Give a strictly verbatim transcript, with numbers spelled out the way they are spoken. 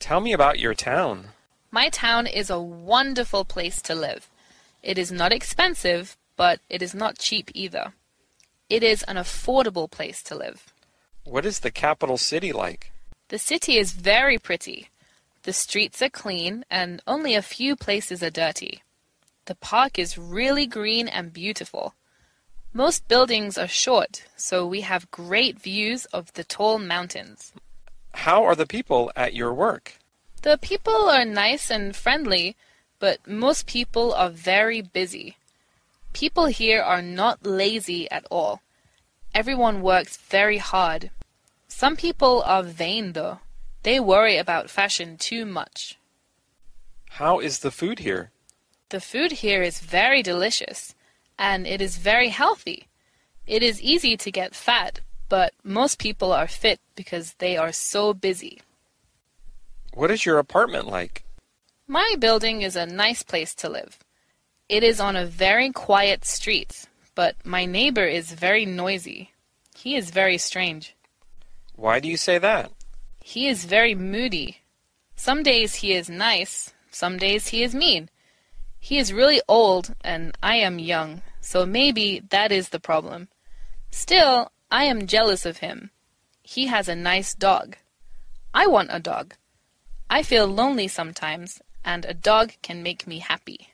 Tell me about your town. My town is a wonderful place to live. It is not expensive, but it is not cheap either. It is an affordable place to live. What is the capital city like? The city is very pretty. The streets are clean and only a few places are dirty. The park is really green and beautiful. Most buildings are short, so we have great views of the tall mountains. How are the people at your work? The people are nice and friendly, but most people are very busy. People here are not lazy at all. Everyone works very hard. Some people are vain, though. They worry about fashion too much. How is the food here? The food here is very delicious, and it is very healthy. It is easy to get fat, but most people are fit because they are so busy. What is your apartment like? My building is a nice place to live. It is on a very quiet street, but my neighbor is very noisy. He is very strange. Why do you say that? He is very moody. Some days he is nice, some days he is mean. He is really old, and I am young, so maybe that is the problem. Still, I am jealous of him. He has a nice dog. I want a dog. I feel lonely sometimes, and a dog can make me happy.